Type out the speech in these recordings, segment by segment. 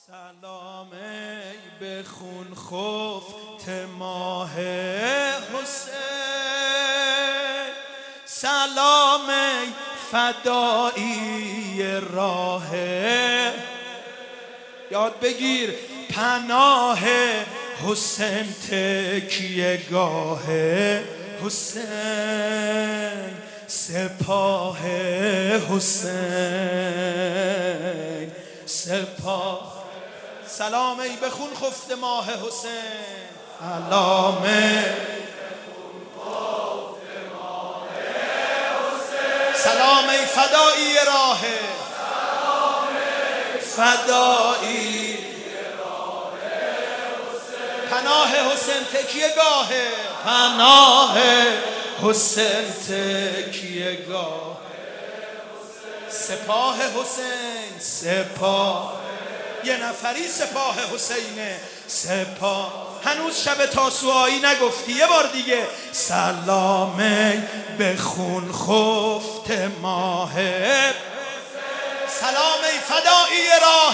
سلام ای به خون خفت ماه حسین، سلام ای فدایی راه، یاد بگیر پناه حسین تکیه گاه حسین، سپاه حسین سپاه. سلام ای به خون خفته ماه حسین، سلام ای سلام ای فدایی راه، فدایی پناه حسین تکیه گاه، پناه حسین تکیه گاه، سپاه حسین سپاه، یه نفری سپاه حسینه سپاه. هنوز شب تاسوعایی نگفتی، یه بار دیگه سلام به خون خفت ماه، سلام ای فدایی راه.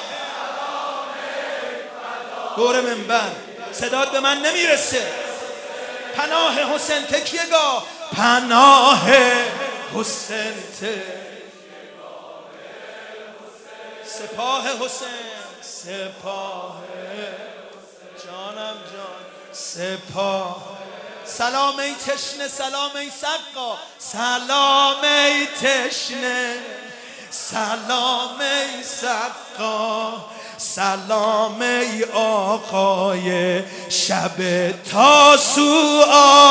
دور منبر صدات به من نمیرسه. پناه حسین تکیه گاه، پناه حسین سپاه حسین سپاه، جانم جان سپاه. سلام ای تشنه، سلام ای سقا، سلام ای تشنه، سلام ای سقا، سلام ای آقای شب تاسوعا،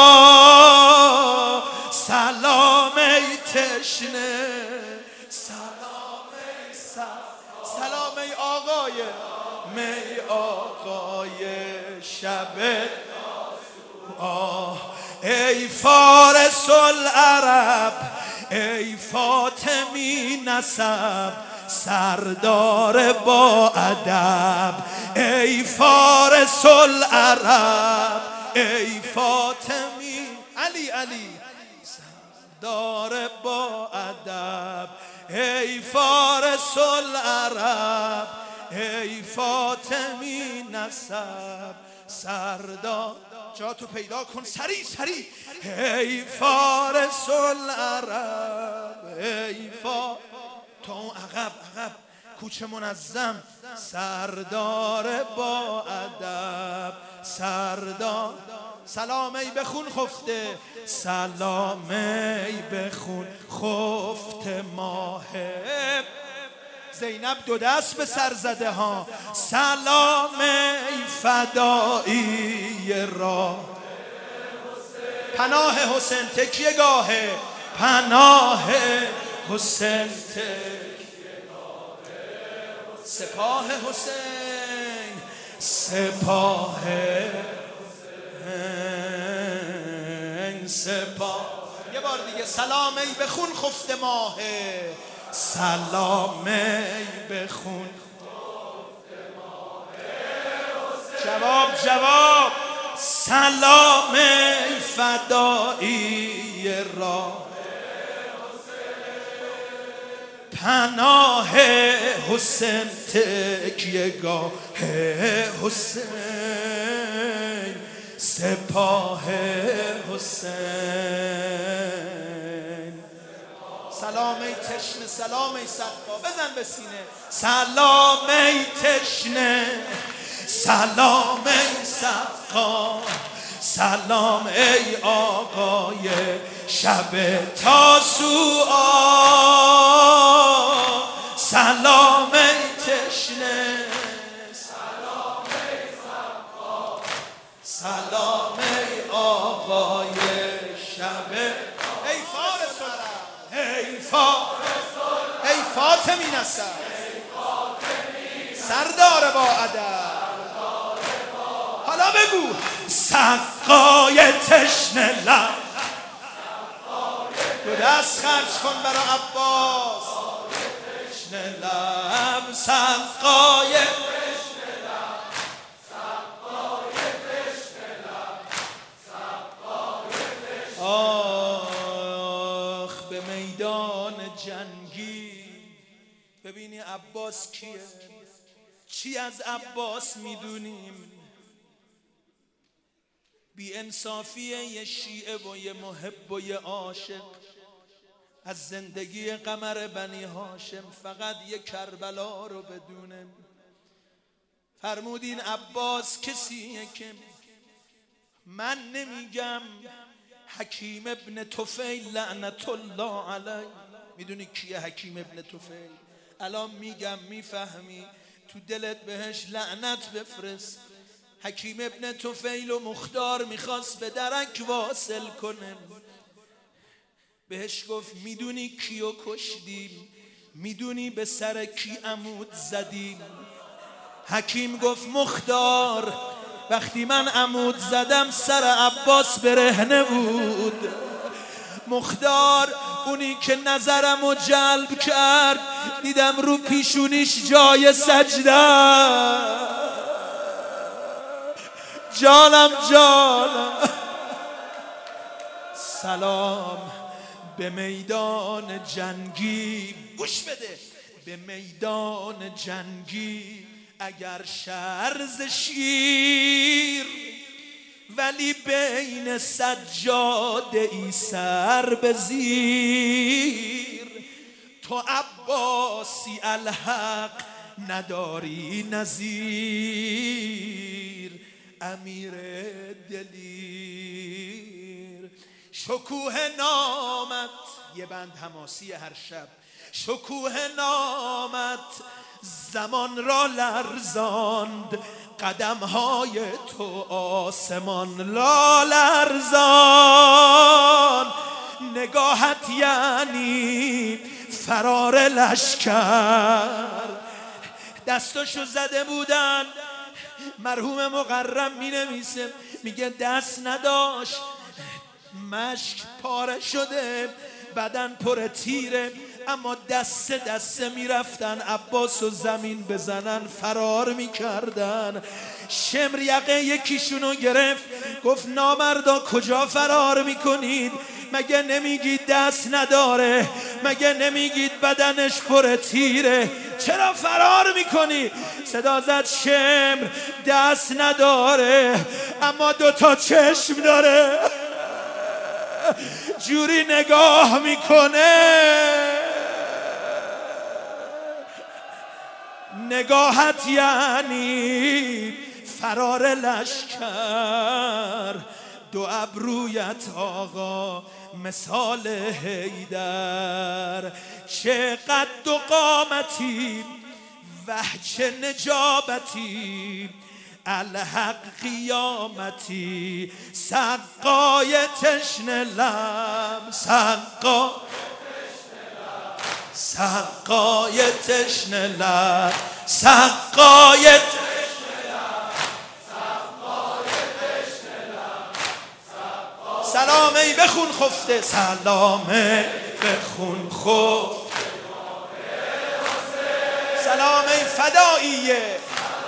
سلام ای تشنه، سلام ای سلام ای آقای می آقای شب تاسوعا. ای فارس العرب، ای فاطمی نسب، سردار با ادب، ای فارس العرب، ای فاطمی علی سردار با ادب، ای فارس العرب، ای فاطمی نسب، سردار. جا تو پیدا کن سری سری. ای فارس العرب، ای تو اون عقب کوچه منظم، سردار با ادب سردار. سلام ای به خون خفته، سلام ای به خون خفته ماه. زینب دو دست به سر زده ها، سلام ای فدایی راه، پناه حسین تکیه گاه، پناه حسین تکیه گاه، سپاه حسین سپاه حسین سپاه. یه بار دیگه سلام ای به خون خفته ماه، سلام ای به خون خفته ماه حسین. جواب سلام ای فدایی راه، پناه حسین تکیه گاه حسین، سپاه حسین. سلام ای تشنه، سلام ای سقا، بزن به سینه. سلام ای تشنه، سلام ای سقا، سلام ای آقای شب تاسوعا، سلام ای تشنه، سلام ای سقا، سلام ای آقای شب. ای فارس ای فاطمی نسب، سردار با ادب. حالا بگو سقای تشنه لب، دو دست خرج کن برا عباس، تشنه لب سقای تشنه لب، سقای تشنه لب، سقای تشنه لب. آخ به میدان جنگی ببینی عباس کیه، چی از عباس میدونیم؟ بی انصافی یه شیعه و یه محب و یه عاشق از زندگی قمر بنی هاشم فقط یه کربلا رو بدونه. فرمودین عباس کسیه که من نمیگم حکیم ابن طفیل لعنت الله علیه. میدونی کیه حکیم ابن طفیل؟ الان میگم میفهمی، تو دلت بهش لعنت بفرست. حکیم ابن طفیل و مختار میخواست به درک واصل کنه. بهش گفت میدونی کیو کشتیم؟ میدونی به سر کی عمود زدیم؟ حکیم گفت مختار، وقتی من عمود زدم سر عباس برهنه بود. مختار اونی که نظرمو جلب کرد دیدم رو پیشونیش جای سجده. جانم سلام به میدان جنگی. گوش بده، به میدان جنگی اگر شرز شیر، ولی بین سجاده ای سر به زیر. تو عباسی الحق نداری نظیر، امیر دلیر. شکوه نامت، یه بند حماسی هر شب، شکوه نامت زمان را لرزاند، قدمهای تو آسمان لا لرزان. نگاهت یعنی فرار لشکر. دستاشو زده بودن، مرحوم مقرم می نویسه میگه دست نداشت، مشک پاره شده، بدن پر تیره، اما دست میرفتن عباس و زمین بزنن فرار میکردن. شمر یقه یکیشونو گرفت گفت نامردا کجا فرار میکنید؟ مگه نمیگید دست نداره؟ مگه نمیگید بدنش پر تیره؟ چرا فرار میکنی؟ صدا زد شمر دست نداره اما دوتا چشم داره، جوری نگاه میکنه. نگاهت یعنی فرار لشکر، دو ابرویت آقا مثال حیدر. چه قد و قامتی وحچه نجابتی، الحق قیامتی سقای تشنه لب، سقای تشنه لب، سقای تشنه لب. سلامی بخون خفته، سلامی بخون خفته، سلامی فداییه،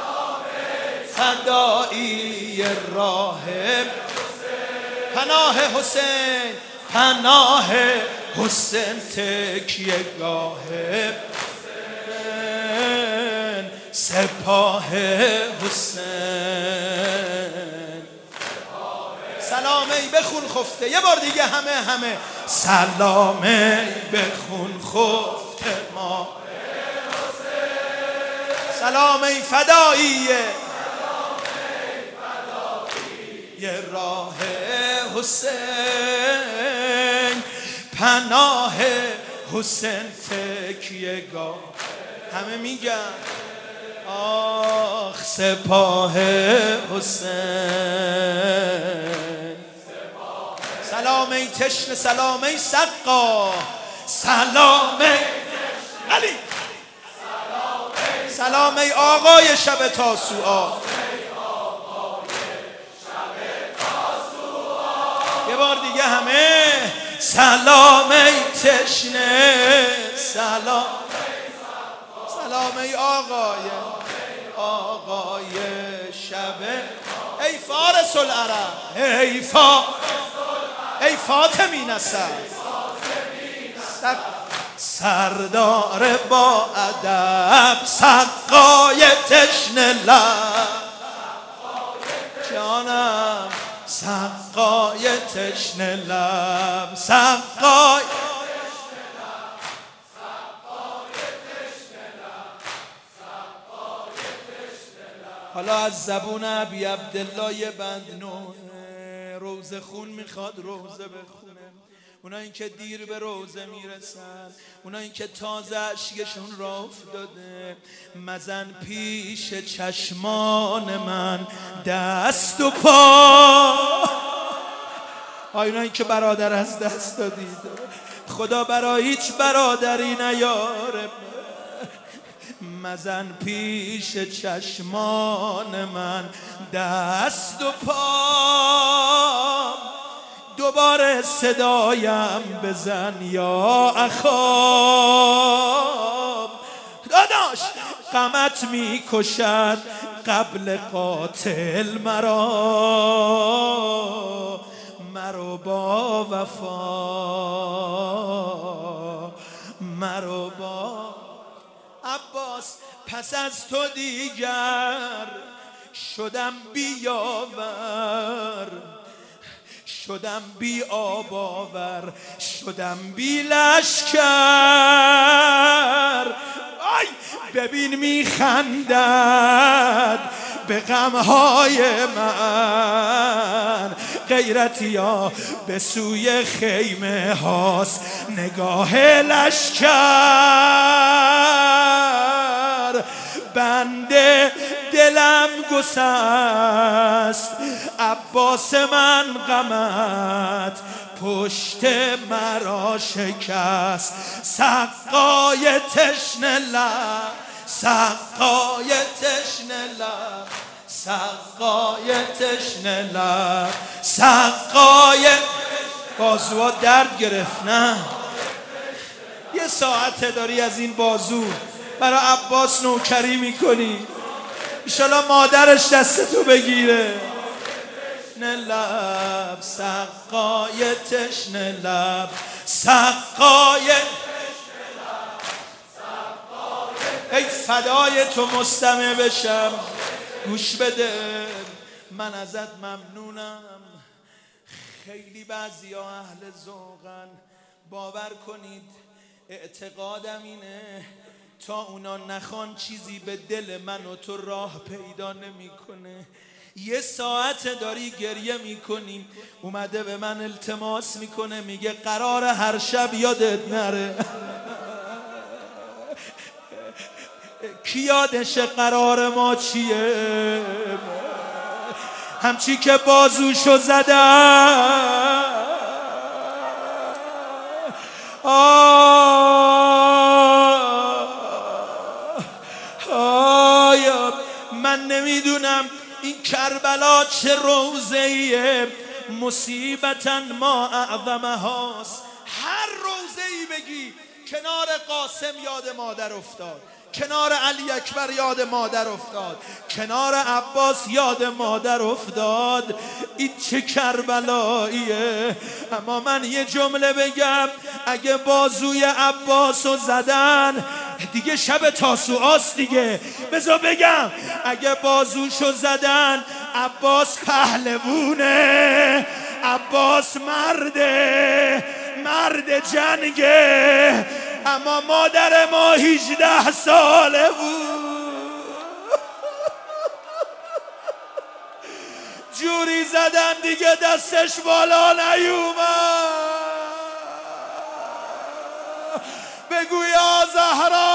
فدایی راهب، پناه حسین، پناه حسین تکیه گاه حسین، سپاه حسین. سلامی بخون خفته، یه بار دیگه همه سلامی بخون خفته ما، سلامی فداییه یه راه حسین، پناه حسین تکیه گاه. همه میگن آخ سپاه حسین. سلامی تشنه، سلامی سقا، سلامی علی، سلامی آقای شب تاسوعا. یه بار دیگه همه سلامی تشنه، سلامی آقای شب. ای فارس العرب، ای فاطمی نسب، سردار با ادب سقای تشنه لب جانم سقای تشنه لب سقای حالا از زبون ابی عبدالله یه بند نوحه روزه خون میخواد روزه بخونه. اونایی که دیر به روزه میرسن، اونایی که تازه اشکشون را افتاده، مزن پیش چشمان من دست و پا. اونایی که برادر از دست دادید، خدا برای هیچ برادری نیاره. مزن پیش چشمان من دست و پا، دوباره صدایم بزن یا اخام. داداش غمت میکشد قبل قاتل مرو با وفا، مرو با عباس. پس از تو دیگر شدم بیاور، شدم بی آب آور، شدم بی لشکر. آی ببین میخندد به غمهای من، غیرتیا به سوی خیمه هاست نگاه لشکر. بنده دلم گسست عباس من غمت پشت مرا شکست. سقای تشنه لب سقای تشنه لب سقای تشنه لب سقای. بازوها درد گرفت نه؟ یه ساعته داری از این بازو برای عباس نوکری میکنی، انشالله مادرش دستتو بگیره. تشنه لب سقای تشنه لب سقای. ای فدای تو مستمع بشم، گوش بده من ازت ممنونم. خیلی بعضیا اهل ذوقن، باور کنید اعتقادم اینه تا اونا نخوان چیزی به دل من و تو راه پیدا نمیکنه. یه ساعت داری گریه میکنیم، اومده به من التماس میکنه میگه قرار هر شب یادت نره. کی یادشه قرار ما چیه؟ همچی که بازوشو زدم من نمیدونم این کربلا چه روزه‌ایه، مصیبتاً ما اعظمهاست. هر روزه‌ای بگی کنار قاسم یاد مادر افتاد، کنار علی اکبر یاد مادر افتاد، کنار عباس یاد مادر افتاد. این چه کربلاییه. اما من یه جمله بگم، اگه بازوی عباسو زدن دیگه شب تاسوعاست دیگه. بذار بگم اگه بازوشو زدن عباس پهلوونه، عباس مرد جنگه. اما مادر ما 18 ساله بود، جوری زدن دیگه دستش بالا نیومد. بگو یا زهرا